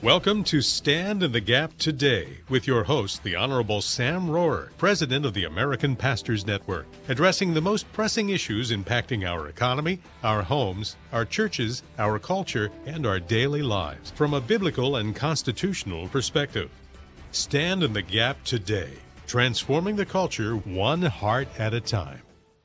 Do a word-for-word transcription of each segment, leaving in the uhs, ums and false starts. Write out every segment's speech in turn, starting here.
Welcome to Stand in the Gap Today with your host, the Honorable Sam Rohrer, President of the American Pastors Network, addressing the most pressing issues impacting our economy, our homes, our churches, our culture, and our daily lives from a biblical and constitutional perspective. Stand in the Gap Today, transforming the culture one heart at a time.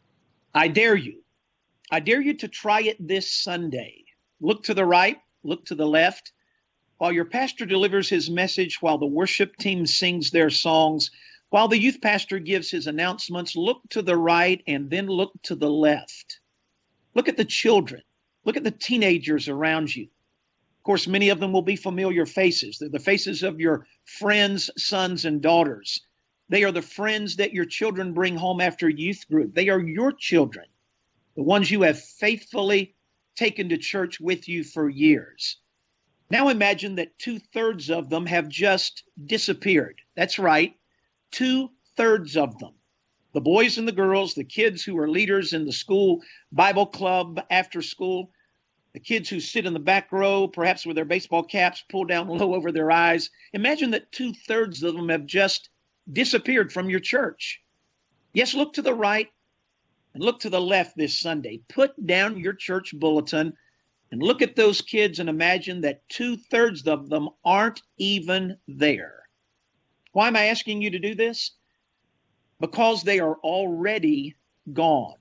I dare you. I dare you to try it this Sunday. Look to the right, look to the left. While your pastor delivers his message, while the worship team sings their songs, while the youth pastor gives his announcements, look to the right and then look to the left. Look at the children. Look at the teenagers around you. Of course, many of them will be familiar faces. They're the faces of your friends, sons, and daughters. They are the friends that your children bring home after youth group. They are your children, the ones you have faithfully taken to church with you for years. Now imagine that two-thirds of them have just disappeared. That's right, two-thirds of them. The boys and the girls, the kids who are leaders in the school Bible club after school, the kids who sit in the back row, perhaps with their baseball caps pulled down low over their eyes. Imagine that two-thirds of them have just disappeared from your church. Yes, look to the right and look to the left this Sunday. Put down your church bulletin and look at those kids and imagine that two-thirds of them aren't even there. Why am I asking you to do this? Because they are already gone.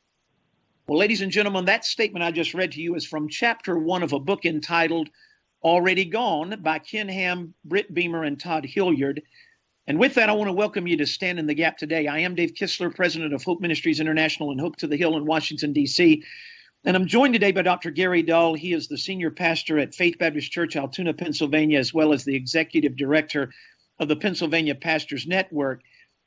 Well, ladies and gentlemen, that statement I just read to you is from chapter one of a book entitled Already Gone by Ken Ham, Britt Beamer, and Todd Hilliard. And with that, I want to welcome you to Stand in the Gap today. I am Dave Kistler, president of Hope Ministries International and Hope to the Hill in Washington, D C, and I'm joined today by Doctor Gary Dahl. He is the senior pastor at Faith Baptist Church, Altoona, Pennsylvania, as well as the executive director of the Pennsylvania Pastors Network.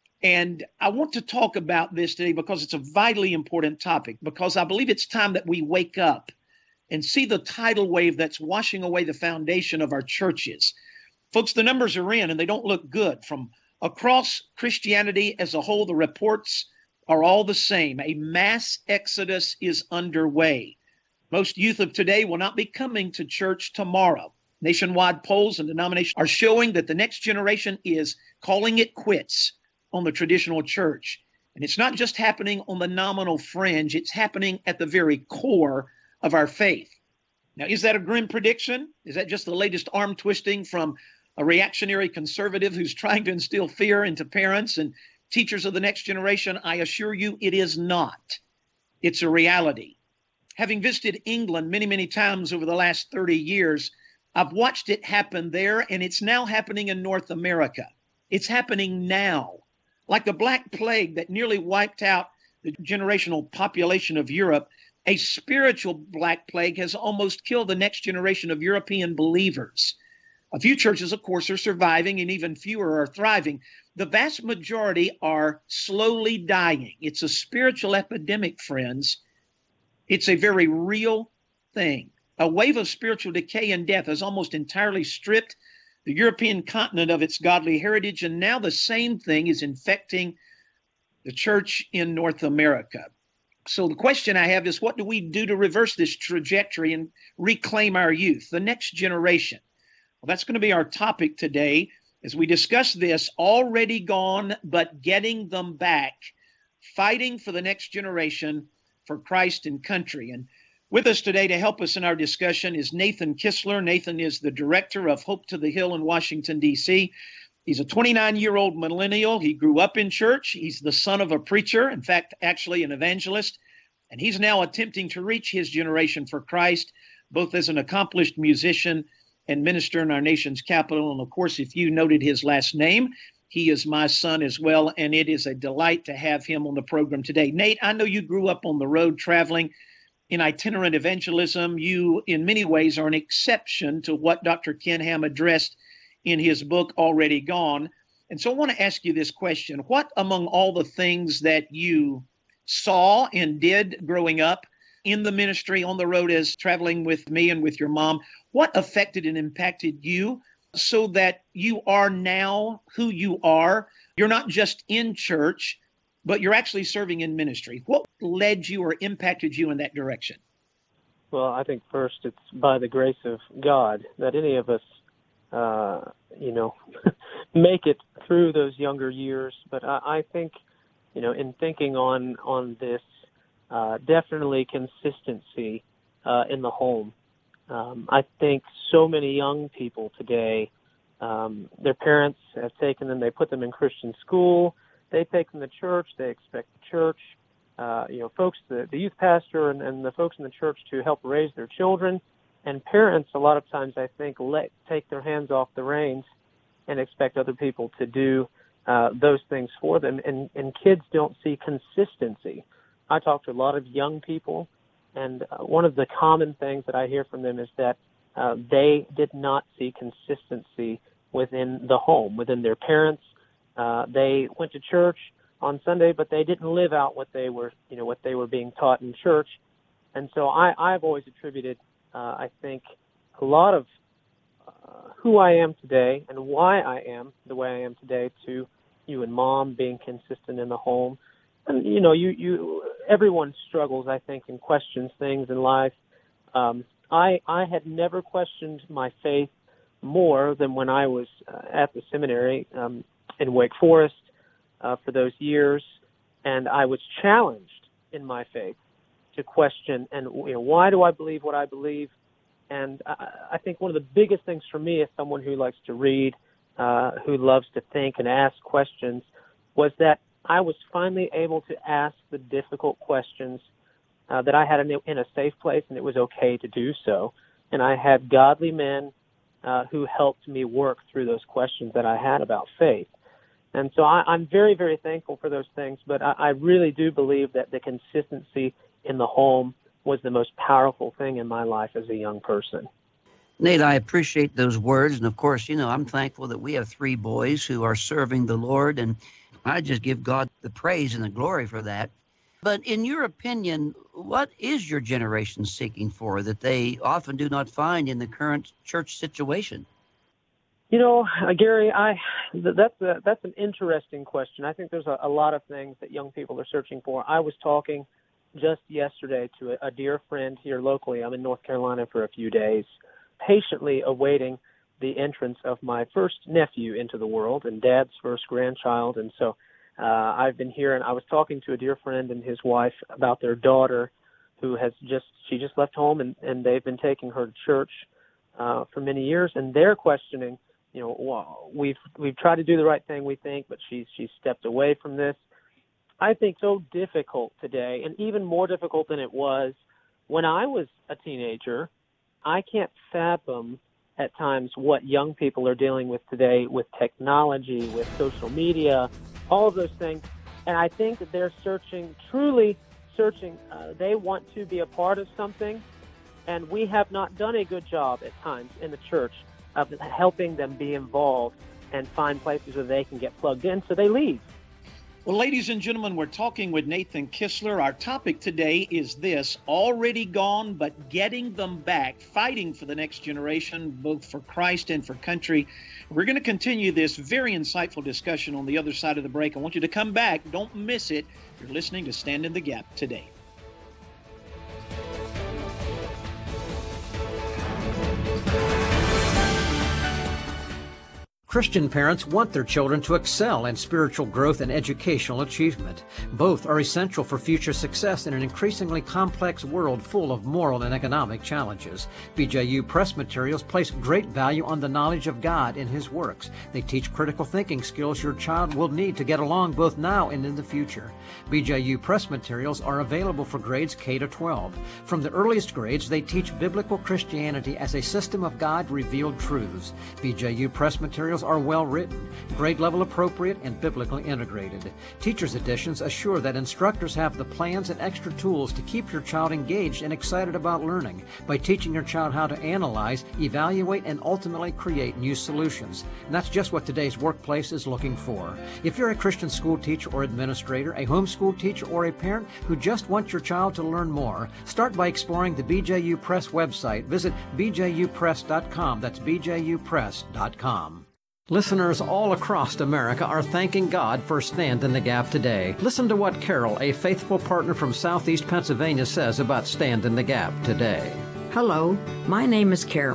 And I want to talk about this today because it's a vitally important topic, because I believe it's time that we wake up and see the tidal wave that's washing away the foundation of our churches. Folks, the numbers are in and they don't look good. From across Christianity as a whole, the reports are all the same. A mass exodus is underway. Most youth of today will not be coming to church tomorrow. Nationwide polls and denominations are showing that the next generation is calling it quits on the traditional church. And it's not just happening on the nominal fringe, it's happening at the very core of our faith. Now, is that a grim prediction? Is that just the latest arm twisting from a reactionary conservative who's trying to instill fear into parents and teachers of the next generation? I assure you it is not. It's a reality. Having visited England many, many times over the last thirty years, I've watched it happen there, and it's now happening in North America. It's happening now. Like the Black Plague that nearly wiped out the generational population of Europe, a spiritual Black Plague has almost killed the next generation of European believers. A few churches, of course, are surviving, and even fewer are thriving. The vast majority are slowly dying. It's a spiritual epidemic, friends. It's a very real thing. A wave of spiritual decay and death has almost entirely stripped the European continent of its godly heritage, and now the same thing is infecting the church in North America. So the question I have is, what do we do to reverse this trajectory and reclaim our youth, the next generation? Well, that's going to be our topic today as we discuss this, already gone, but getting them back, fighting for the next generation for Christ and country. And with us today to help us in our discussion is Nathan Kistler. Nathan is the director of Hope to the Hill in Washington, D C. He's a twenty-nine-year-old millennial. He grew up in church. He's the son of a preacher, in fact, actually an evangelist. And he's now attempting to reach his generation for Christ, both as an accomplished musician and minister in our nation's capital. And of course, if you noted his last name, he is my son as well. And it is a delight to have him on the program today. Nate, I know you grew up on the road traveling in itinerant evangelism. You, in many ways, are an exception to what Doctor Ken Ham addressed in his book, Already Gone. And so I want to ask you this question. What among all the things that you saw and did growing up in the ministry, on the road as traveling with me and with your mom, what affected and impacted you so that you are now who you are? You're not just in church, but you're actually serving in ministry. What led you or impacted you in that direction? Well, I think first it's by the grace of God that any of us uh, you know, make it through those younger years. But I, I think, you know, in thinking on, on this, uh, definitely consistency uh, in the home. Um, I think so many young people today, um, their parents have taken them, they put them in Christian school, they take them to church, they expect the church, uh, you know, folks, the, the youth pastor and, and the folks in the church to help raise their children. And parents, a lot of times, I think, let take their hands off the reins and expect other people to do uh, those things for them. And, and kids don't see consistency. I talk to a lot of young people, and uh, one of the common things that I hear from them is that uh, they did not see consistency within the home, within their parents. Uh, they went to church on Sunday, but they didn't live out what they were, you know, what they were being taught in church. And so I, I've always attributed, uh, I think, a lot of uh, who I am today and why I am the way I am today to you and Mom being consistent in the home. And, you know, you, you, everyone struggles, I think, and questions things in life. Um, I, I had never questioned my faith more than when I was uh, at the seminary um, in Wake Forest uh, for those years, and I was challenged in my faith to question, and you know, why do I believe what I believe? And I, I think one of the biggest things for me as someone who likes to read, uh, who loves to think and ask questions, was that I was finally able to ask the difficult questions uh, that I had in, in a safe place, and it was okay to do so. And I had godly men uh, who helped me work through those questions that I had about faith. And so I, I'm very, very thankful for those things, but I, I really do believe that the consistency in the home was the most powerful thing in my life as a young person. Nate, I appreciate those words. And of course, you know, I'm thankful that we have three boys who are serving the Lord, and I just give God the praise and the glory for that. But in your opinion, what is your generation seeking for that they often do not find in the current church situation? You know, uh, Gary, I that's a, that's an interesting question. I think there's a, a lot of things that young people are searching for. I was talking just yesterday to a, a dear friend here locally. I'm in North Carolina for a few days, patiently awaiting the entrance of my first nephew into the world and Dad's first grandchild. And so uh, I've been here, and I was talking to a dear friend and his wife about their daughter who has just, she just left home, and, and they've been taking her to church uh, for many years, and they're questioning, you know, well, we've we've tried to do the right thing, we think, but she's she's stepped away from this. I think so difficult today, and even more difficult than it was when I was a teenager. I can't fathom at times what young people are dealing with today with technology, with social media, all of those things. And I think that they're searching, truly searching. Uh, they want to be a part of something, and we have not done a good job at times in the church of helping them be involved and find places where they can get plugged in, so they leave. Well, ladies and gentlemen, we're talking with Nathan Kistler. Our topic today is this: already gone, but getting them back, fighting for the next generation, both for Christ and for country. We're going to continue this very insightful discussion on the other side of the break. I want you to come back. Don't miss it. You're listening to Stand in the Gap today. Christian parents want their children to excel in spiritual growth and educational achievement. Both are essential for future success in an increasingly complex world full of moral and economic challenges. B J U Press Materials place great value on the knowledge of God in His works. They teach critical thinking skills your child will need to get along both now and in the future. B J U Press Materials are available for grades K to twelve. From the earliest grades, they teach biblical Christianity as a system of God-revealed truths. B J U Press Materials are well written, grade level appropriate, and biblically integrated. Teachers' editions assure that instructors have the plans and extra tools to keep your child engaged and excited about learning by teaching your child how to analyze, evaluate, and ultimately create new solutions. And that's just what today's workplace is looking for. If you're a Christian school teacher or administrator, a homeschool teacher, or a parent who just wants your child to learn more, start by exploring the B J U Press website. Visit b j u press dot com. That's b j u press dot com. Listeners all across America are thanking God for Stand in the Gap today. Listen to what Carol, a faithful partner from Southeast Pennsylvania, says about Stand in the Gap today. Hello, my name is Carol.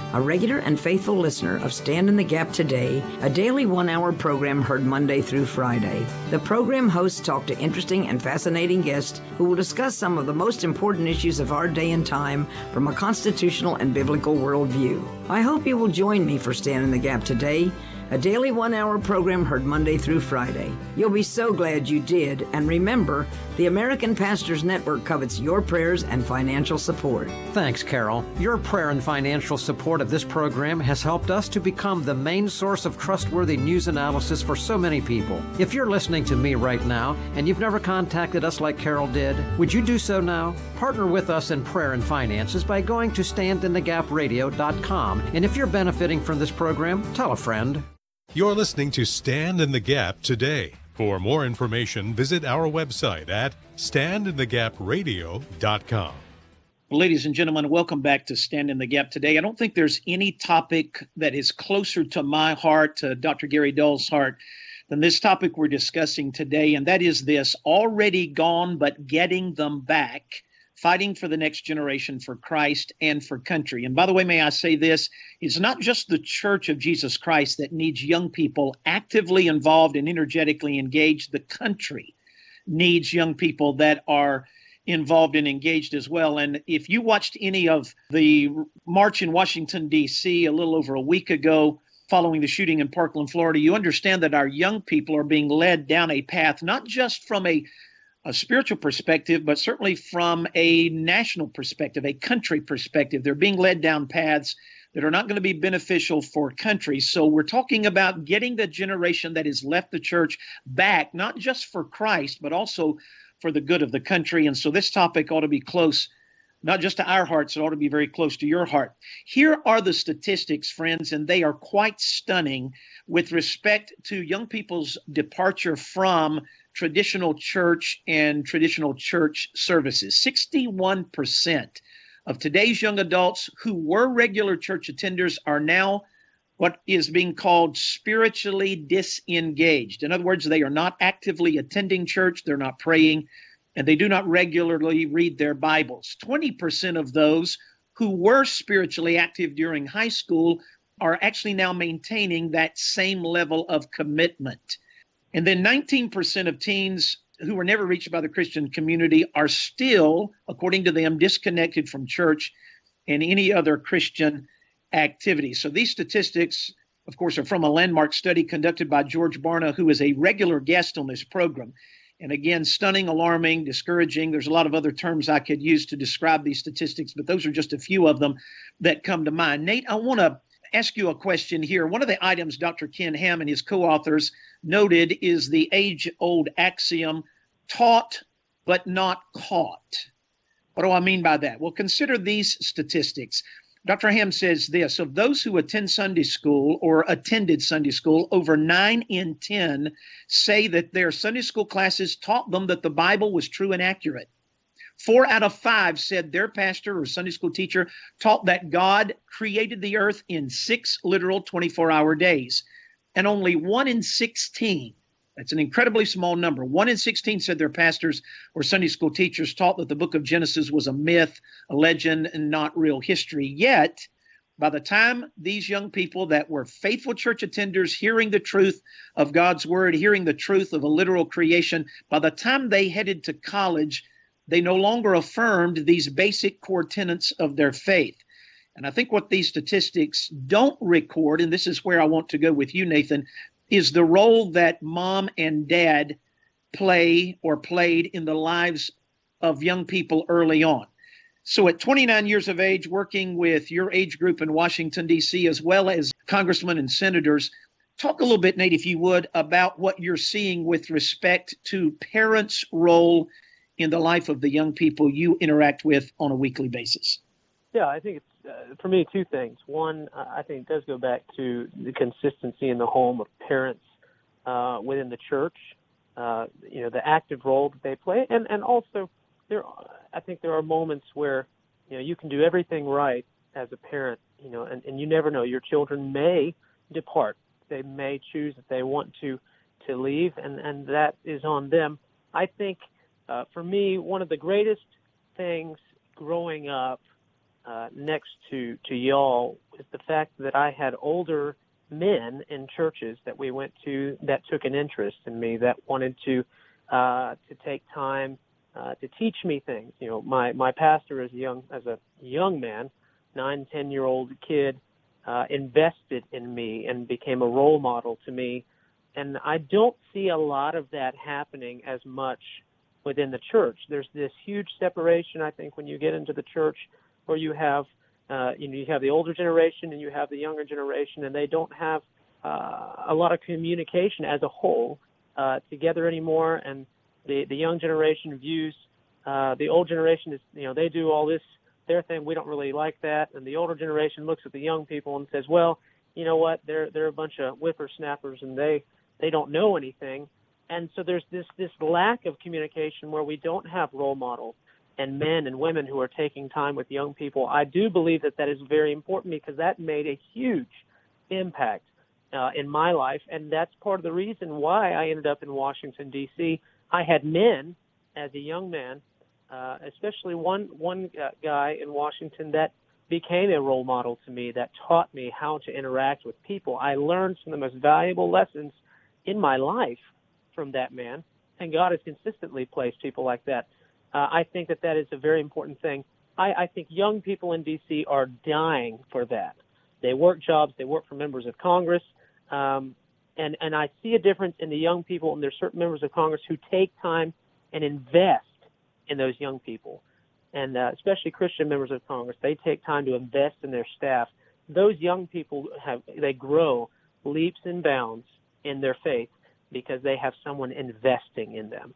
a regular and faithful listener of Stand in the Gap Today, a daily one-hour program heard Monday through Friday. The program hosts talk to interesting and fascinating guests who will discuss some of the most important issues of our day and time from a constitutional and biblical worldview. I hope you will join me for Stand in the Gap Today, a daily one-hour program heard Monday through Friday. You'll be so glad you did, and remember, the American Pastors Network covets your prayers and financial support. Thanks, Carol. Your prayer and financial support of this program has helped us to become the main source of trustworthy news analysis for so many people. If you're listening to me right now and you've never contacted us like Carol did, would you do so now? Partner with us in prayer and finances by going to stand in the gap radio dot com. And if you're benefiting from this program, tell a friend. You're listening to Stand in the Gap Today. For more information, visit our website at stand in the gap radio dot com. Ladies and gentlemen, welcome back to Stand in the Gap Today. I don't think there's any topic that is closer to my heart, to Doctor Gary Dull's heart, than this topic we're discussing today, and that is this: already gone but getting them back, fighting for the next generation, for Christ and for country. And by the way, may I say this, it's not just the Church of Jesus Christ that needs young people actively involved and energetically engaged. The country needs young people that are involved and engaged as well. And if you watched any of the march in Washington, D C a little over a week ago, following the shooting in Parkland, Florida, you understand that our young people are being led down a path, not just from a a spiritual perspective, but certainly from a national perspective, a country perspective. They're being led down paths that are not going to be beneficial for countries. So we're talking about getting the generation that has left the church back, not just for Christ, but also for the good of the country. And so this topic ought to be close, not just to our hearts, it ought to be very close to your heart. Here are the statistics, friends, and they are quite stunning with respect to young people's departure from traditional church and traditional church services. sixty-one percent of today's young adults who were regular church attenders are now what is being called spiritually disengaged. In other words, they are not actively attending church, they're not praying, and they do not regularly read their Bibles. twenty percent of those who were spiritually active during high school are actually now maintaining that same level of commitment. And then nineteen percent of teens who were never reached by the Christian community are still, according to them, disconnected from church and any other Christian activity. So these statistics, of course, are from a landmark study conducted by George Barna, who is a regular guest on this program. And again, stunning, alarming, discouraging. There's a lot of other terms I could use to describe these statistics, but those are just a few of them that come to mind. Nate, I want to ask you a question here. One of the items Doctor Ken Ham and his co-authors noted is the age-old axiom, taught but not caught. What do I mean by that? Well, consider these statistics. Doctor Ham says this: of those who attend Sunday school or attended Sunday school, over nine in ten say that their Sunday school classes taught them that the Bible was true and accurate. Four out of five said their pastor or Sunday school teacher taught that God created the earth in six literal twenty-four hour days. And only one in sixteen, that's an incredibly small number, one in sixteen said their pastors or Sunday school teachers taught that the book of Genesis was a myth, a legend, and not real history. Yet, by the time these young people that were faithful church attenders, hearing the truth of God's word, hearing the truth of a literal creation, by the time they headed to college, they no longer affirmed these basic core tenets of their faith. And I think what these statistics don't record, and this is where I want to go with you, Nathan, is the role that mom and dad play or played in the lives of young people early on. So at twenty-nine years of age, working with your age group in Washington, D C, as well as congressmen and senators, talk a little bit, Nate, if you would, about what you're seeing with respect to parents' role in the life of the young people you interact with on a weekly basis. Yeah, I think it's, uh, for me, two things. One, uh, I think it does go back to the consistency in the home of parents uh, within the church, uh, you know, the active role that they play. And, and also, there, I think there are moments where, you know, you can do everything right as a parent, you know, and, and you never know. Your children may depart. They may choose that they want to, to leave, and, and that is on them. I think, uh, for me, one of the greatest things growing up uh, next to, to y'all is the fact that I had older men in churches that we went to that took an interest in me, that wanted to uh, to take time uh, to teach me things. You know, my, my pastor as a young as a young man, nine, ten year old kid, uh, invested in me and became a role model to me. And I don't see a lot of that happening as much within the church. There's this huge separation, I think, when you get into the church, where you have, uh, you know, you have the older generation and you have the younger generation, and they don't have uh, a lot of communication as a whole uh, together anymore. And the, the young generation views uh, the old generation is, you know, they do all this, their thing. We don't really like that. And the older generation looks at the young people and says, well, you know what, they're they're a bunch of whippersnappers and they they don't know anything. And so there's this this lack of communication where we don't have role models and men and women who are taking time with young people. I do believe that that is very important, because that made a huge impact uh, in my life, and that's part of the reason why I ended up in Washington, D C. I had men as a young man, uh, especially one one uh, guy in Washington that became a role model to me, that taught me how to interact with people. I learned some of the most valuable lessons in my life from that man, and God has consistently placed people like that. Uh, I think that that is a very important thing. I, I think young people in D C are dying for that. They work jobs, they work for members of Congress, um, and, and I see a difference in the young people, and there's certain members of Congress who take time and invest in those young people, and uh, especially Christian members of Congress. They take time to invest in their staff. Those young people, have they grow leaps and bounds in their faith because they have someone investing in them.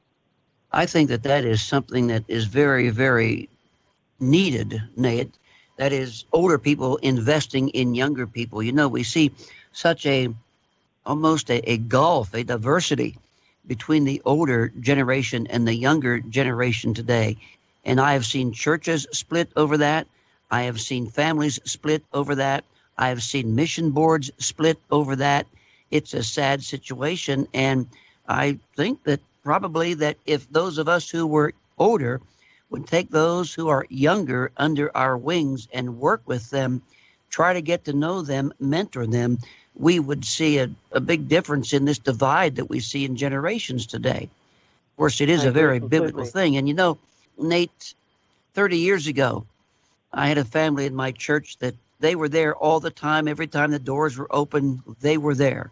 I think that that is something that is very, very needed, Nate. That is older people investing in younger people. You know, we see such a, almost a, a gulf, a diversity between the older generation and the younger generation today. And I have seen churches split over that. I have seen families split over that. I have seen mission boards split over that. It's a sad situation. And I think that probably that if those of us who were older would take those who are younger under our wings and work with them, try to get to know them, mentor them, we would see a, a big difference in this divide that we see in generations today. Of course, it is I a very agree completely. biblical thing. And you know, Nate, thirty years ago, I had a family in my church that they were there all the time. Every time the doors were open, they were there.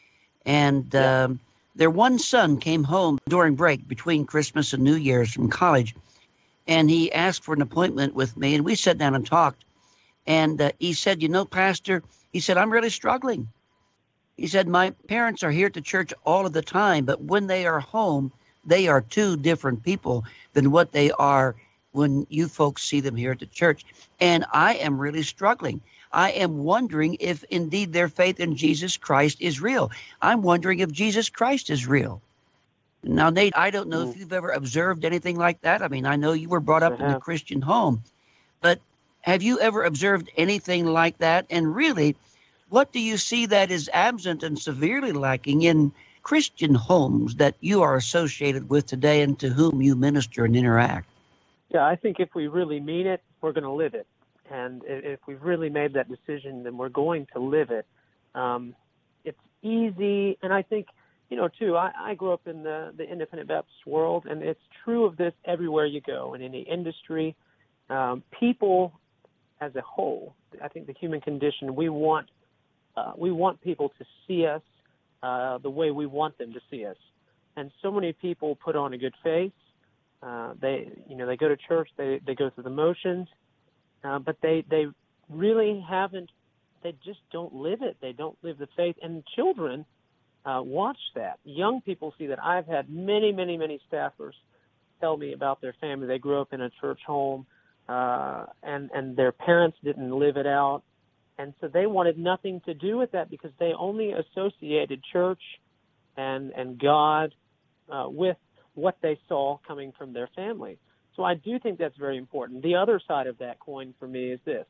And Yeah. um, their one son came home during break between Christmas and New Year's from college, and he asked for an appointment with me, and we sat down and talked. And uh, he said, you know, Pastor, he said, I'm really struggling. He said, my parents are here at the church all of the time, but when they are home, they are two different people than what they are when you folks see them here at the church. And I am really struggling. I am wondering if indeed their faith in Jesus Christ is real. I'm wondering if Jesus Christ is real. Now, Nate, I don't know Mm. if you've ever observed anything like that. I mean, I know you were brought up I in a have. Christian home, but have you ever observed anything like that? And really, what do you see that is absent and severely lacking in Christian homes that you are associated with today and to whom you minister and interact? Yeah, I think if we really mean it, we're going to live it. And i- if we've really made that decision, then we're going to live it. Um, it's easy. And I think, you know, too, I, I grew up in the, the independent Baptist world, and it's true of this everywhere you go, in any industry. Um, people as a whole, I think the human condition, we want uh, we want people to see us uh, the way we want them to see us. And so many people put on a good face. Uh, they, you know, they go to church, they, they go through the motions, uh, but they, they really haven't, they just don't live it. They don't live the faith. And children uh, watch that. Young people see that. I've had many, many, many staffers tell me about their family. They grew up in a church home, uh, and, and their parents didn't live it out. And so they wanted nothing to do with that because they only associated church and, and God uh, with what they saw coming from their family. So I do think that's very important. The other side of that coin for me is this.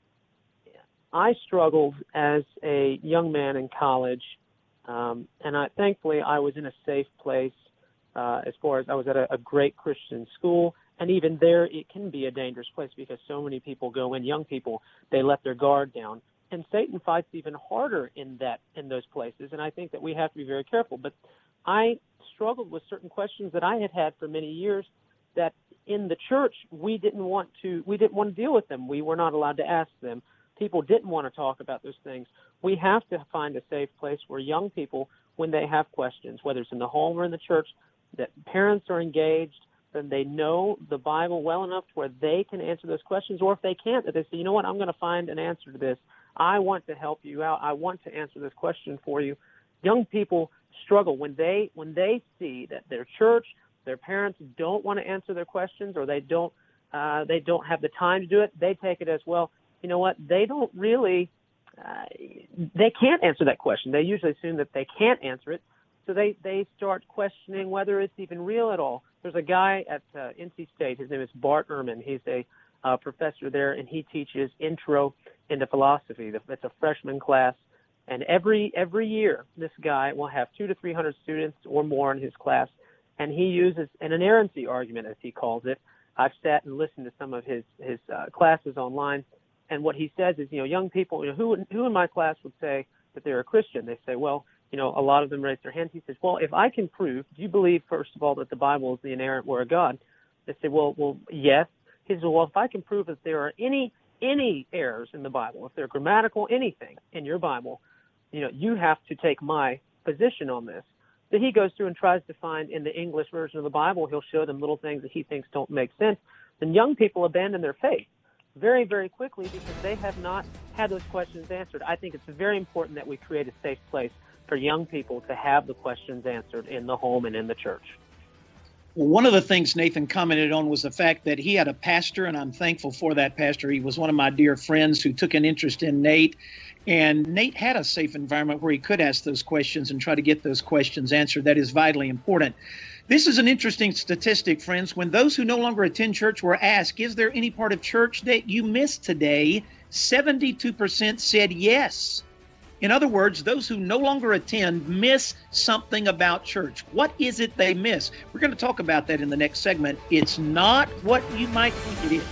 I struggled as a young man in college, um, and I, thankfully I was in a safe place uh, as far as I was at a, a great Christian school. And even there, it can be a dangerous place because so many people go in, young people, they let their guard down. And Satan fights even harder in that in those places. And I think that we have to be very careful. But I struggled with certain questions that I had had for many years that in the church we didn't want to we didn't want to deal with them. We were not allowed to ask them. People didn't want to talk about those things. We have to find a safe place where young people, when they have questions, whether it's in the home or in the church, that parents are engaged, and they know the Bible well enough to where they can answer those questions, or if they can't, that they say, you know what, I'm going to find an answer to this. I want to help you out. I want to answer this question for you. Young people struggle when they when they see that their church, their parents don't want to answer their questions, or they don't uh, they don't have the time to do it. They take it as, well, you know what, they don't really uh, they can't answer that question. They usually assume that they can't answer it, so they they start questioning whether it's even real at all. There's a guy at uh, N C State. His name is Bart Ehrman. He's a uh, professor there, and he teaches intro into philosophy. It's a freshman class, and every every year this guy will have two to three hundred students or more in his class, and he uses an inerrancy argument, as he calls it. I've sat and listened to some of his his uh, classes online, and what he says is, you know, young people, you know, who who in my class would say that they're a Christian? They say, well, you know, a lot of them raise their hands. He says, well, if I can prove, do you believe, first of all, that the Bible is the inerrant word of God? They say, well, well, yes. He says, well, if I can prove that there are any any errors in the Bible, if they're grammatical, anything in your Bible, you know, you have to take my position on this. Then he goes through and tries to find in the English version of the Bible, he'll show them little things that he thinks don't make sense. Then young people abandon their faith very, very quickly because they have not had those questions answered. I think it's very important that we create a safe place for young people to have the questions answered in the home and in the church. Well, one of the things Nathan commented on was the fact that he had a pastor, and I'm thankful for that pastor. He was one of my dear friends who took an interest in Nate, and Nate had a safe environment where he could ask those questions and try to get those questions answered. That is vitally important. This is an interesting statistic, friends. When those who no longer attend church were asked, is there any part of church that you missed today? seventy-two percent said yes. In other words, those who no longer attend miss something about church. What is it they miss? We're going to talk about that in the next segment. It's not what you might think it is.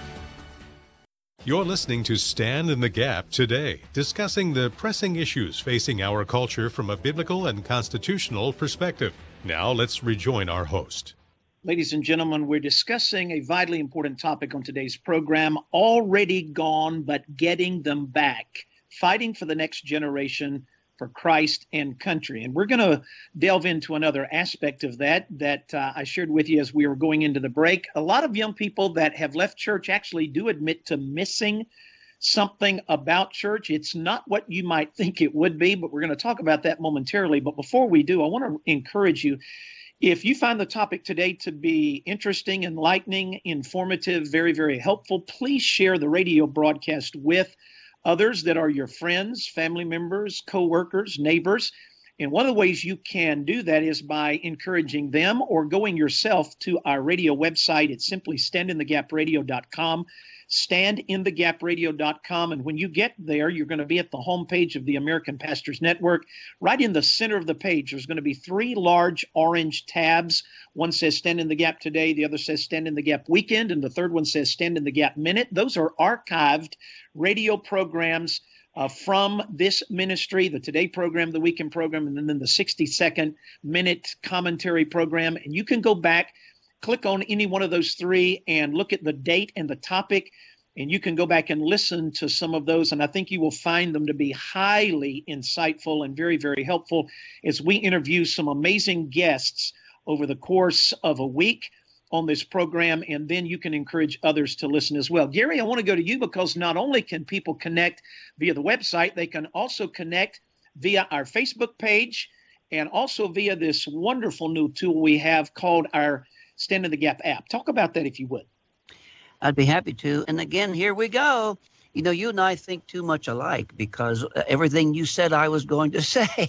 You're listening to Stand in the Gap today, discussing the pressing issues facing our culture from a biblical and constitutional perspective. Now let's rejoin our host. Ladies and gentlemen, we're discussing a vitally important topic on today's program, already gone, but getting them back. Fighting for the next generation for Christ and country. And we're going to delve into another aspect of that that uh, I shared with you as we were going into the break. A lot of young people that have left church actually do admit to missing something about church. It's not what you might think it would be, but we're going to talk about that momentarily. But before we do, I want to encourage you, if you find the topic today to be interesting, enlightening, informative, very, very helpful, please share the radio broadcast with others that are your friends, family members, co-workers, neighbors. And one of the ways you can do that is by encouraging them or going yourself to our radio website. It's simply stand in the gap radio dot com, stand in the gap radio dot com. And when you get there, you're going to be at the homepage of the American Pastors Network. Right in the center of the page, there's going to be three large orange tabs. One says Stand in the Gap Today, the other says Stand in the Gap Weekend, and the third one says Stand in the Gap Minute. Those are archived radio programs uh, from this ministry, the Today program, the Weekend program, and then the sixty-second minute commentary program. And you can go back, click on any one of those three and look at the date and the topic, and you can go back and listen to some of those. And I think you will find them to be highly insightful and very, very helpful as we interview some amazing guests over the course of a week on this program, and then you can encourage others to listen as well. Gary, I want to go to you because not only can people connect via the website, they can also connect via our Facebook page and also via this wonderful new tool we have called our Stand in the Gap app. Talk about that if you would. I'd be happy to. And again, here we go. You know, you and I think too much alike because everything you said I was going to say.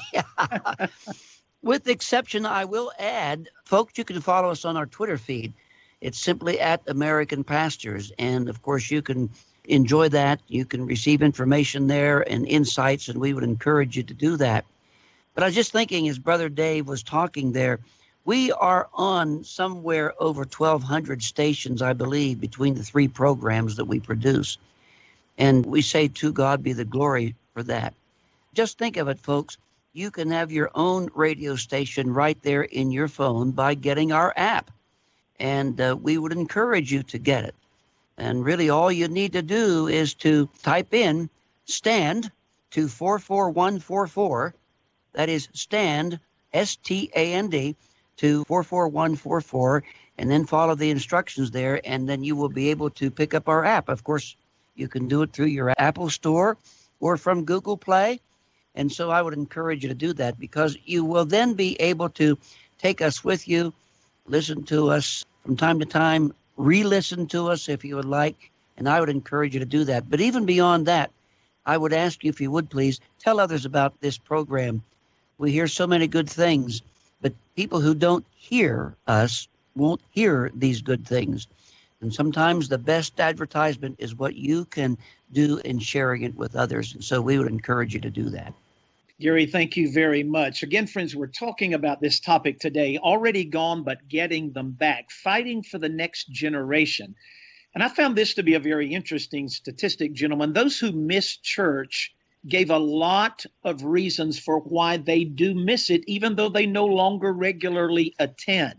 With the exception, I will add, folks, you can follow us on our Twitter feed. It's simply at American Pastors. And, of course, you can enjoy that. You can receive information there and insights, and we would encourage you to do that. But I was just thinking, as Brother Dave was talking there, We are on somewhere over twelve hundred stations, I believe, between the three programs that we produce. And we say, to God be the glory for that. Just think of it, folks. You can have your own radio station right there in your phone by getting our app. And uh, we would encourage you to get it. And really all you need to do is to type in STAND to four four one four four. That is STAND, S T A N D, to four four one four four, and then follow the instructions there, and then you will be able to pick up our app. Of course, you can do it through your Apple Store or from Google Play. And so I would encourage you to do that, because you will then be able to take us with you, listen to us from time to time, re-listen to us if you would like, and I would encourage you to do that. But even beyond that, I would ask you, if you would please, tell others about this program. We hear so many good things, but people who don't hear us won't hear these good things. And sometimes the best advertisement is what you can do in sharing it with others. And so we would encourage you to do that. Gary, thank you very much. Again, friends, we're talking about this topic today, already gone, but getting them back, fighting for the next generation. And I found this to be a very interesting statistic, gentlemen. Those who miss church gave a lot of reasons for why they do miss it, even though they no longer regularly attend.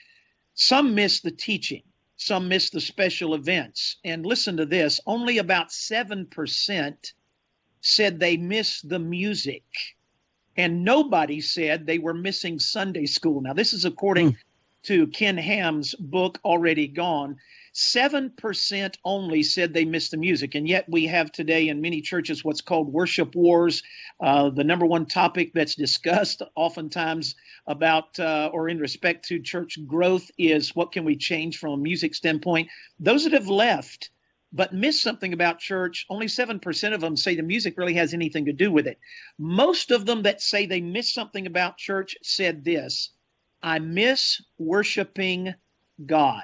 Some miss the teaching. Some miss the special events. And listen to this, only about seven percent said they missed the music. And nobody said they were missing Sunday school. Now, this is according mm. to Ken Ham's book, Already Gone. seven percent only said they missed the music. And yet we have today in many churches what's called worship wars. Uh, the number one topic that's discussed oftentimes about uh, or in respect to church growth is what can we change from a music standpoint. Those that have left but miss something about church, only seven percent of them say the music really has anything to do with it. Most of them that say they miss something about church said this: I miss worshiping God.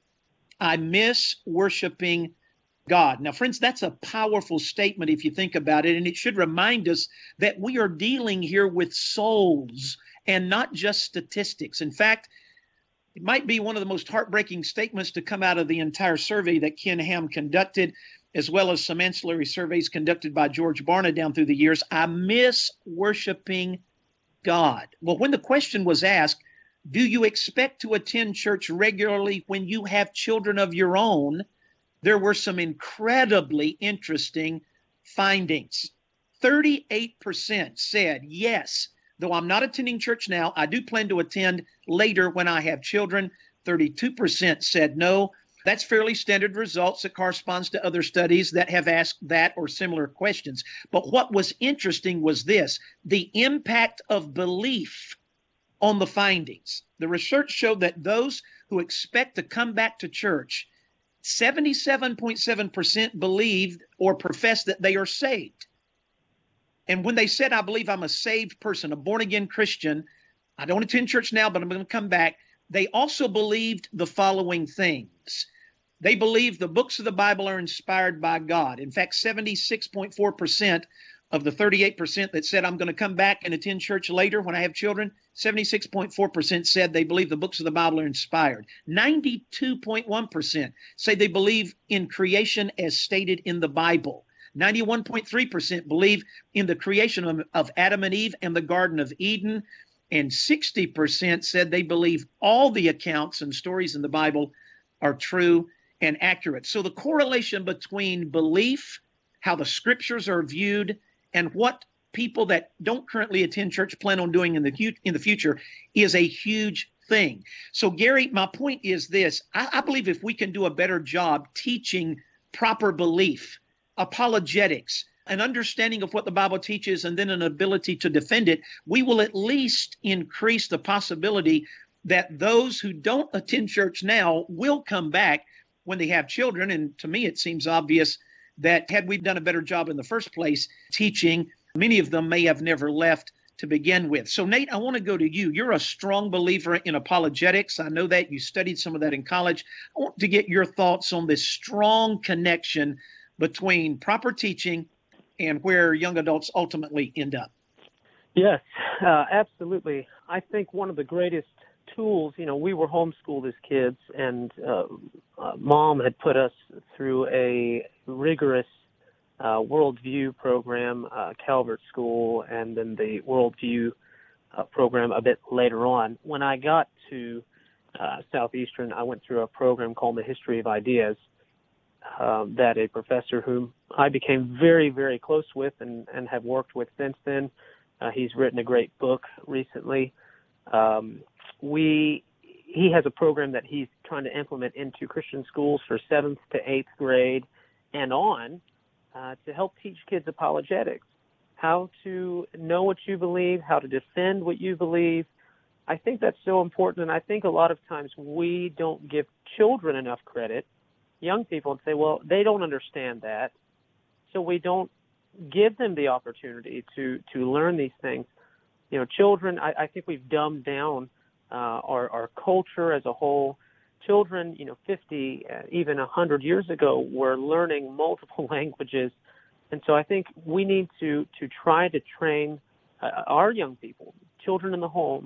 I miss worshiping God. Now, friends, that's a powerful statement if you think about it, and it should remind us that we are dealing here with souls and not just statistics. In fact, it might be one of the most heartbreaking statements to come out of the entire survey that Ken Ham conducted, as well as some ancillary surveys conducted by George Barna down through the years. I miss worshiping God. Well, when the question was asked, do you expect to attend church regularly when you have children of your own? There were some incredibly interesting findings. thirty-eight percent said, yes, though I'm not attending church now, I do plan to attend later when I have children. thirty-two percent said no. That's fairly standard results that corresponds to other studies that have asked that or similar questions. But what was interesting was this: the impact of belief on the findings. The research showed that those who expect to come back to church, seventy-seven point seven percent believed or professed that they are saved. And when they said, I believe I'm a saved person, a born-again Christian, I don't attend church now, but I'm going to come back, they also believed the following things. They believe the books of the Bible are inspired by God. In fact, seventy-six point four percent of the thirty-eight percent that said I'm going to come back and attend church later when I have children, seventy-six point four percent said they believe the books of the Bible are inspired. ninety-two point one percent say they believe in creation as stated in the Bible. ninety-one point three percent believe in the creation of, of Adam and Eve and the Garden of Eden. And sixty percent said they believe all the accounts and stories in the Bible are true and accurate. So the correlation between belief, how the scriptures are viewed, and what people that don't currently attend church plan on doing in the in the future is a huge thing. So, Gary, my point is this. I, I believe if we can do a better job teaching proper belief, apologetics, an understanding of what the Bible teaches, and then an ability to defend it, we will at least increase the possibility that those who don't attend church now will come back when they have children. And to me, it seems obvious that had we done a better job in the first place teaching, many of them may have never left to begin with. So, Nate, I want to go to you. You're a strong believer in apologetics. I know that you studied some of that in college. I want to get your thoughts on this strong connection between proper teaching and where young adults ultimately end up. Yes, uh, absolutely. I think one of the greatest tools, you know, we were homeschooled as kids, and uh, uh, Mom had put us through a rigorous uh, worldview program, uh, Calvert School, and then the worldview uh, program a bit later on. When I got to uh, Southeastern, I went through a program called the History of Ideas uh, that a professor whom I became very, very close with and, and have worked with since then. Uh, he's written a great book recently. Um, we he has a program that he's trying to implement into Christian schools for seventh to eighth grade and on uh, to help teach kids apologetics, how to know what you believe, how to defend what you believe. I think that's so important, and I think a lot of times we don't give children enough credit, young people, and say, well, they don't understand that, so we don't give them the opportunity to, to learn these things. You know, children, I, I think we've dumbed down uh, our, our culture as a whole. Children, you know, fifty, uh, even one hundred years ago were learning multiple languages. And so I think we need to, to try to train uh, our young people, children in the home,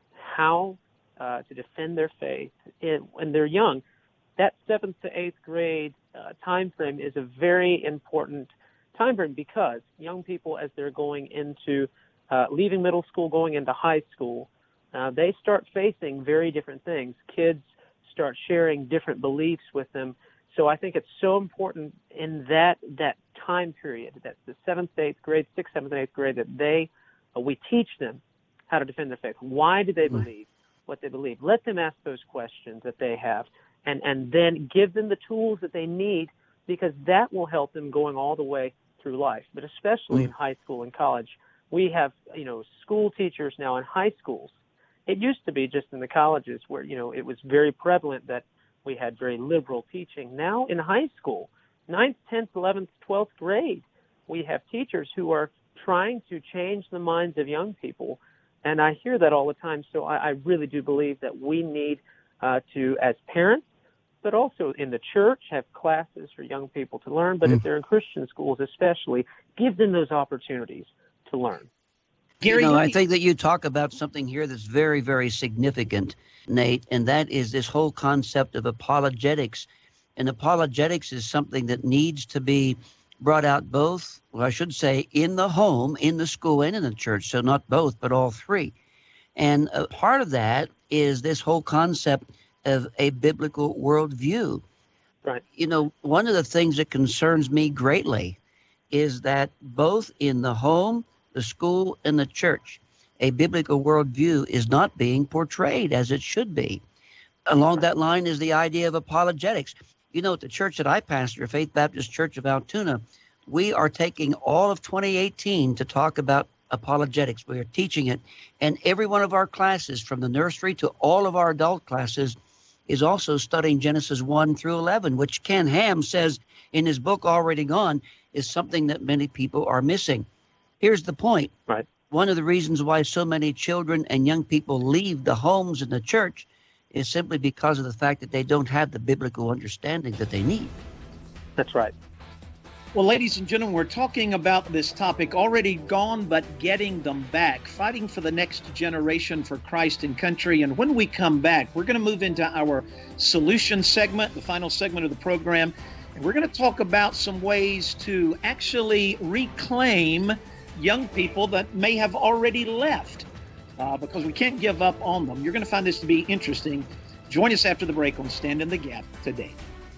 how uh, to defend their faith in, when they're young. That seventh to eighth grade uh, time frame is a very important time frame because young people, as they're going into uh, leaving middle school, going into high school, uh, they start facing very different things. Kids start sharing different beliefs with them. So I think it's so important in that that time period, that's the seventh to eighth grade, sixth, seventh, and eighth grade, that they uh, we teach them how to defend their faith. Why do they believe what they believe? Let them ask those questions that they have, and, and then give them the tools that they need, because that will help them going all the way through life. But especially in high school and college, we have, you know, school teachers now in high schools. It used to be just in the colleges where, you know, it was very prevalent that we had very liberal teaching. Now in high school, ninth, tenth, eleventh, twelfth grade, we have teachers who are trying to change the minds of young people. And I hear that all the time. So I, I really do believe that we need uh, to, as parents, but also in the church, have classes for young people to learn. But mm. if they're in Christian schools especially, give them those opportunities to learn. Gary, you know, I think that you talk about something here that's very, very significant, Nate, and that is this whole concept of apologetics. And apologetics is something that needs to be brought out both, well, I should say, in the home, in the school, and in the church. So not both, but all three. And a part of that is this whole concept of a biblical worldview. Right. You know, one of the things that concerns me greatly is that both in the home, the school, and the church, a biblical worldview is not being portrayed as it should be. Along that line is the idea of apologetics. You know, at the church that I pastor, Faith Baptist Church of Altoona, we are taking all of twenty eighteen to talk about apologetics. We are teaching it. And every one of our classes, from the nursery to all of our adult classes, is also studying Genesis one through eleven, which Ken Ham says in his book, Already Gone, is something that many people are missing. Here's the point. Right. One of the reasons why so many children and young people leave the homes and the church is simply because of the fact that they don't have the biblical understanding that they need. That's right. Well, ladies and gentlemen, we're talking about this topic, already gone, but getting them back, fighting for the next generation for Christ and country. And when we come back, we're going to move into our solution segment, the final segment of the program. And we're going to talk about some ways to actually reclaim young people that may have already left, uh, because we can't give up on them. You're going to find this to be interesting. Join us after the break on Stand in the Gap today.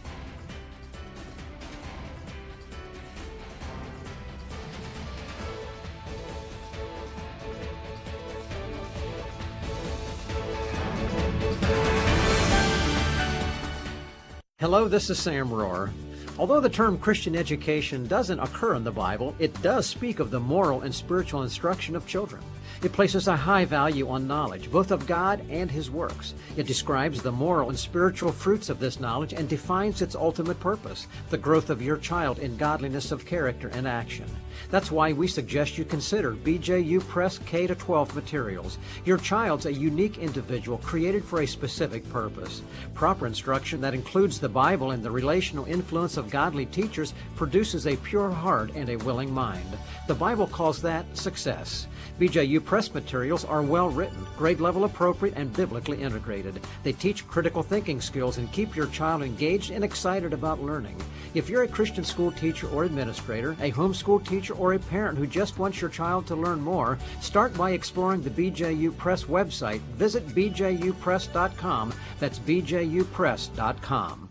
Hello, this is Sam Rohrer. Although the term Christian education doesn't occur in the Bible, it does speak of the moral and spiritual instruction of children. It places a high value on knowledge, both of God and His works. It describes the moral and spiritual fruits of this knowledge and defines its ultimate purpose, the growth of your child in godliness of character and action. That's why we suggest you consider B J U Press K to twelve materials. Your child's a unique individual created for a specific purpose. Proper instruction that includes the Bible and the relational influence of godly teachers produces a pure heart and a willing mind. The Bible calls that success. B J U Press materials are well written, grade level appropriate, and biblically integrated. They teach critical thinking skills and keep your child engaged and excited about learning. If you're a Christian school teacher or administrator, a homeschool teacher, or a parent who just wants your child to learn more, start by exploring the B J U Press website. Visit b j u press dot com. That's b j u press dot com.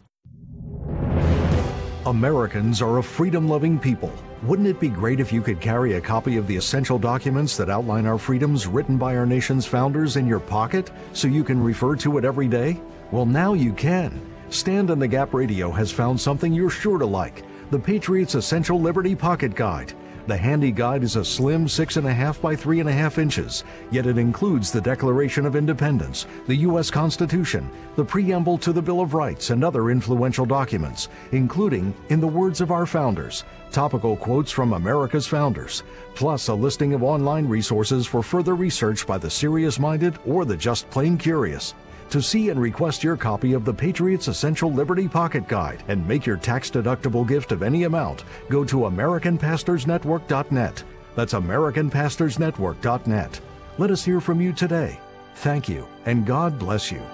Americans are a freedom-loving people. Wouldn't it be great if you could carry a copy of the essential documents that outline our freedoms written by our nation's founders in your pocket so you can refer to it every day? Well, now you can. Stand in the Gap Radio has found something you're sure to like, the Patriot's Essential Liberty Pocket Guide. The handy guide is a slim six and a half by three and a half inches, yet it includes the Declaration of Independence, the U S Constitution, the preamble to the Bill of Rights, and other influential documents, including, in the words of our founders, topical quotes from America's founders, plus a listing of online resources for further research by the serious-minded or the just plain curious. To see and request your copy of the Patriot's Essential Liberty Pocket Guide and make your tax-deductible gift of any amount, go to american pastors network dot net. That's american pastors network dot net. Let us hear from you today. Thank you, and God bless you.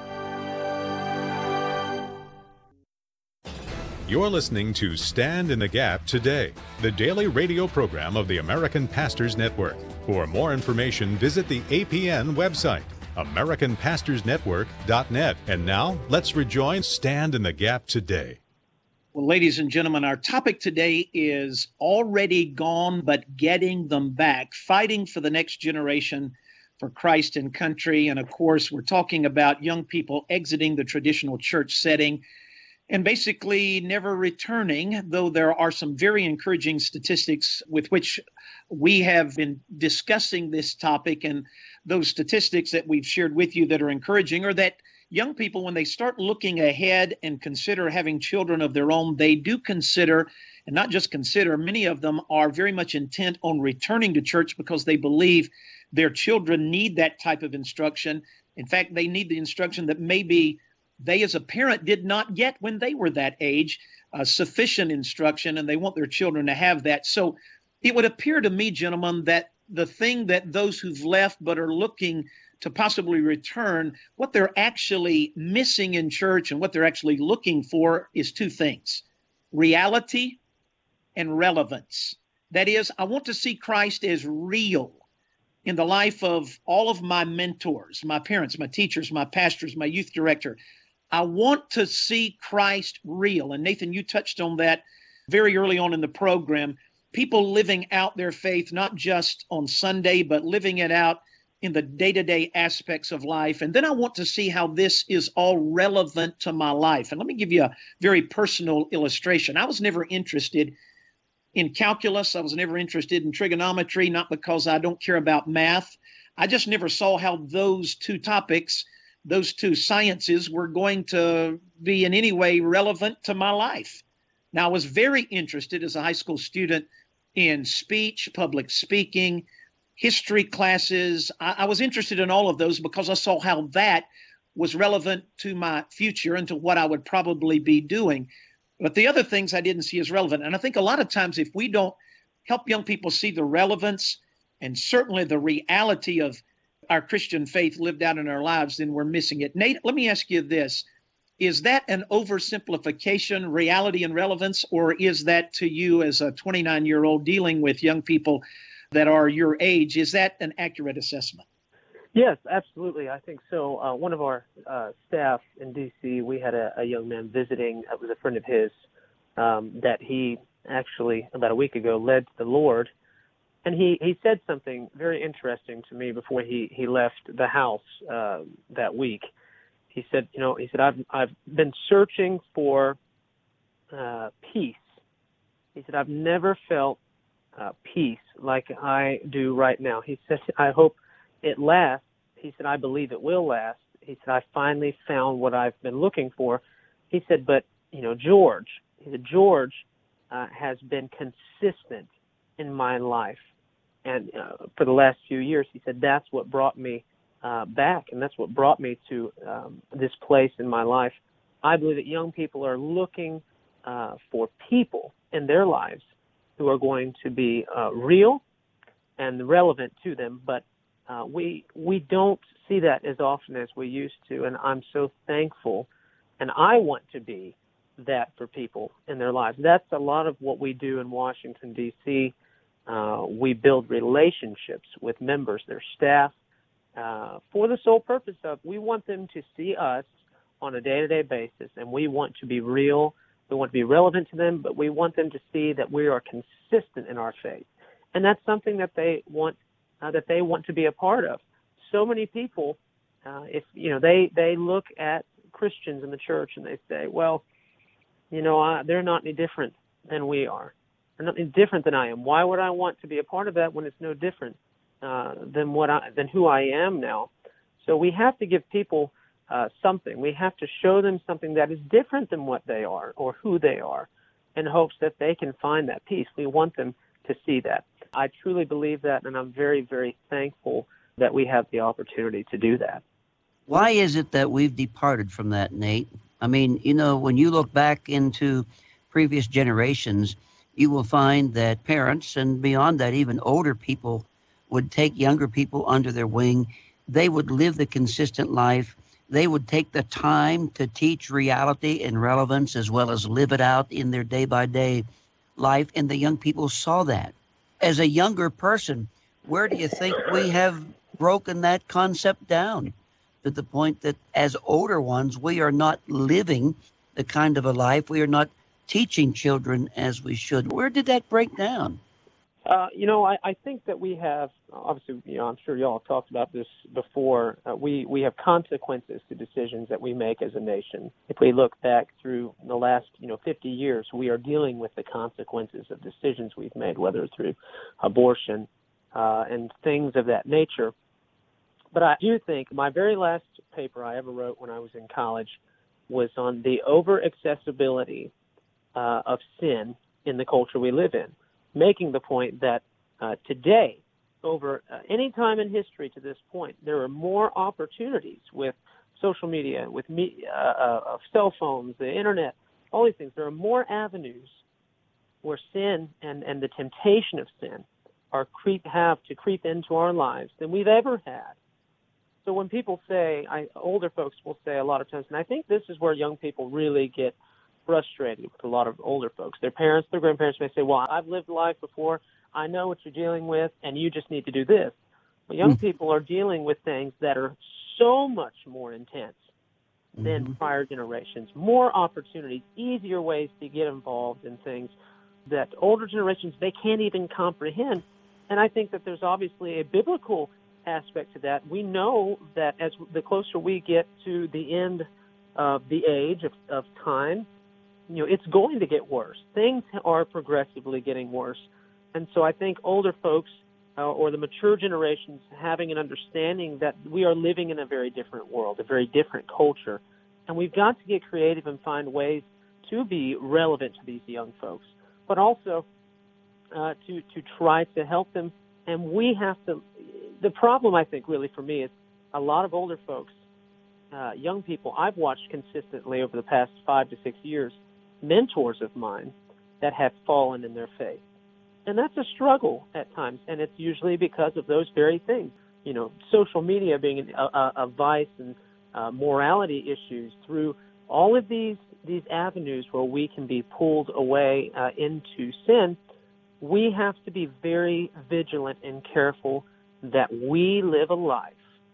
You're listening to Stand in the Gap Today, the daily radio program of the American Pastors Network. For more information, visit the A P N website, american pastors network dot net. And now, let's rejoin Stand in the Gap Today. Well, ladies and gentlemen, our topic today is already gone, but getting them back, fighting for the next generation for Christ and country. And of course, we're talking about young people exiting the traditional church setting and basically never returning, though there are some very encouraging statistics with which we have been discussing this topic. And those statistics that we've shared with you that are encouraging are that young people, when they start looking ahead and consider having children of their own, they do consider, and not just consider, many of them are very much intent on returning to church because they believe their children need that type of instruction. In fact, they need the instruction that maybe they as a parent did not get when they were that age, uh, sufficient instruction, and they want their children to have that. So it would appear to me, gentlemen, that the thing that those who've left but are looking to possibly return, what they're actually missing in church and what they're actually looking for is two things: reality and relevance. That is, I want to see Christ as real in the life of all of my mentors, my parents, my teachers, my pastors, my youth director. I want to see Christ real. And Nathan, you touched on that very early on in the program. People living out their faith, not just on Sunday, but living it out in the day-to-day aspects of life. And then I want to see how this is all relevant to my life. And let me give you a very personal illustration. I was never interested in calculus. I was never interested in trigonometry, not because I don't care about math. I just never saw how those two topics, those two sciences, were going to be in any way relevant to my life. Now, I was very interested as a high school student in speech, public speaking, history classes. I, I was interested in all of those because I saw how that was relevant to my future and to what I would probably be doing. But the other things I didn't see as relevant. And I think a lot of times if we don't help young people see the relevance and certainly the reality of our Christian faith lived out in our lives, then we're missing it. Nate, let me ask you this. Is that an oversimplification, reality and relevance, or is that to you as a twenty-nine-year-old dealing with young people that are your age, is that an accurate assessment? Yes, absolutely. I think so. Uh, one of our uh, staff in D C, we had a, a young man visiting. It was a friend of his um, that he actually, about a week ago, led to the Lord. And he, he said something very interesting to me before he, he left the house uh, that week. He said, you know, he said, I've, I've been searching for uh, peace. He said, I've never felt uh, peace like I do right now. He said, I hope it lasts. He said, I believe it will last. He said, I finally found what I've been looking for. He said, but, you know, George, he said, George uh, has been consistent in my life. And uh, for the last few years, he said, that's what brought me uh, back, and that's what brought me to um, this place in my life. I believe that young people are looking uh, for people in their lives who are going to be uh, real and relevant to them, but uh, we we don't see that as often as we used to, and I'm so thankful, and I want to be that for people in their lives. That's a lot of what we do in Washington, D C Uh, we build relationships with members, their staff, uh, for the sole purpose of we want them to see us on a day-to-day basis, and we want to be real. We want to be relevant to them, but we want them to see that we are consistent in our faith. And that's something that they want uh, that they want to be a part of. So many people, uh, if you know, they they look at Christians in the church and they say, well, you know, I, they're not any different than we are. They're not any different than I am. Why would I want to be a part of that when it's no different uh, than what I, than who I am now? So we have to give people uh, something. We have to show them something that is different than what they are or who they are, in hopes that they can find that peace. We want them to see that. I truly believe that, and I'm very, very thankful that we have the opportunity to do that. Why is it that we've departed from that, Nate? I mean, you know, when you look back into previous generations, you will find that parents, and beyond that, even older people, would take younger people under their wing. They would live the consistent life. They would take the time to teach reality and relevance, as well as live it out in their day-by-day life, and the young people saw that. As a younger person, where do you think we have broken that concept down to the point that as older ones, we are not living the kind of a life, we are not teaching children as we should? Where did that break down? Uh, you know, I, I think that we have, obviously, you know, I'm sure y'all have talked about this before. Uh, we, we have consequences to decisions that we make as a nation. If we look back through the last, you know, fifty years, we are dealing with the consequences of decisions we've made, whether through abortion uh, and things of that nature. But I do think my very last paper I ever wrote when I was in college was on the over-accessibility uh, of sin in the culture we live in, making the point that uh, today, over uh, any time in history to this point, there are more opportunities with social media, with me, uh, uh, cell phones, the internet, all these things. There are more avenues where sin and, and the temptation of sin are creep have to creep into our lives than we've ever had. So when people say, I, older folks will say a lot of times, and I think this is where young people really get frustrated with a lot of older folks. Their parents, their grandparents may say, well, I've lived life before. I know what you're dealing with, and you just need to do this. But young mm-hmm. people are dealing with things that are so much more intense mm-hmm. than prior generations, more opportunities, easier ways to get involved in things that older generations, they can't even comprehend. And I think that there's obviously a biblical aspect to that. We know that as the closer we get to the end of the age of, of time, you know, it's going to get worse. Things are progressively getting worse. And so I think older folks uh, or the mature generations having an understanding that we are living in a very different world, a very different culture, and we've got to get creative and find ways to be relevant to these young folks, but also uh, to, to try to help them. And we have to, the problem I think really for me is a lot of older folks, uh, young people I've watched consistently over the past five to six years, mentors of mine that have fallen in their faith. And that's a struggle at times, and it's usually because of those very things. You know, social media being a, a, a vice and uh, morality issues, through all of these, these avenues where we can be pulled away uh, into sin, we have to be very vigilant and careful that we live a life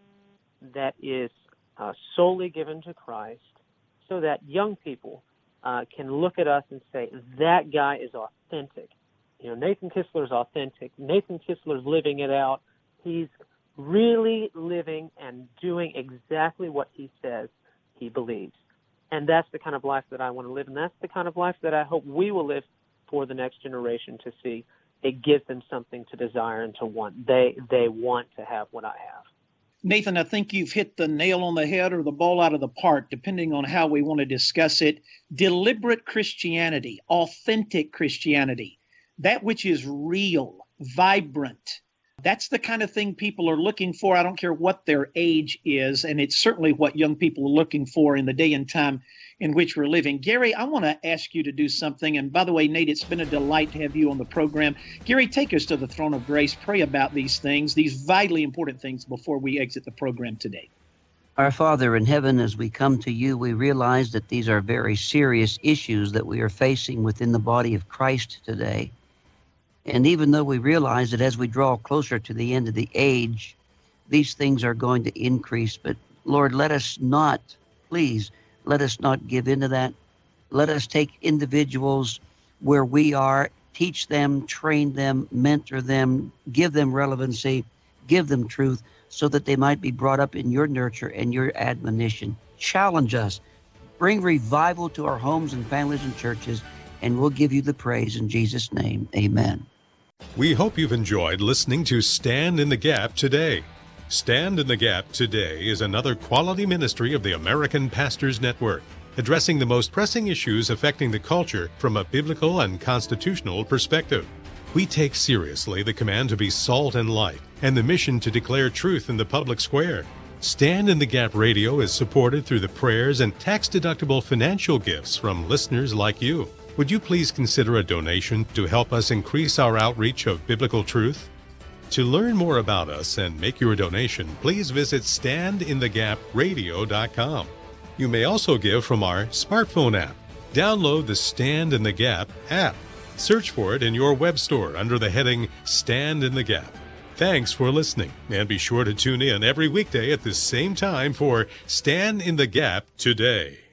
that is uh, solely given to Christ, so that young people Uh, can look at us and say, that guy is authentic. You know, Nathan Kistler is authentic. Nathan Kistler is living it out. He's really living and doing exactly what he says he believes. And that's the kind of life that I want to live, and that's the kind of life that I hope we will live for the next generation to see. It gives them something to desire and to want. They, they want to have what I have. Nathan, I think you've hit the nail on the head or the ball out of the park, depending on how we want to discuss it. Deliberate Christianity, authentic Christianity. that which is real, vibrant. That's the kind of thing people are looking for. I don't care what their age is, and it's certainly what young people are looking for in the day and time in which we're living. Gary, I want to ask you to do something. And by the way, Nate, it's been a delight to have you on the program. Gary, take us to the throne of grace. Pray about these things, these vitally important things, before we exit the program today. Our Father in heaven, as we come to you, we realize that these are very serious issues that we are facing within the body of Christ today. And even though we realize that as we draw closer to the end of the age, these things are going to increase. But Lord, let us not, please, let us not give into that. Let us take individuals where we are, teach them, train them, mentor them, give them relevancy, give them truth, so that they might be brought up in your nurture and your admonition. Challenge us. Bring revival to our homes and families and churches, and we'll give you the praise in Jesus' name. Amen. We hope you've enjoyed listening to Stand in the Gap today. Stand in the Gap today is another quality ministry of the American Pastors Network, addressing the most pressing issues affecting the culture from a biblical and constitutional perspective. We take seriously the command to be salt and light and the mission to declare truth in the public square. Stand in the Gap Radio is supported through the prayers and tax-deductible financial gifts from listeners like you. Would you please consider a donation to help us increase our outreach of biblical truth? To learn more about us and make your donation, please visit stand in the gap radio dot com. You may also give from our smartphone app. Download the Stand in the Gap app. Search for it in your web store under the heading Stand in the Gap. Thanks for listening, and be sure to tune in every weekday at the same time for Stand in the Gap today.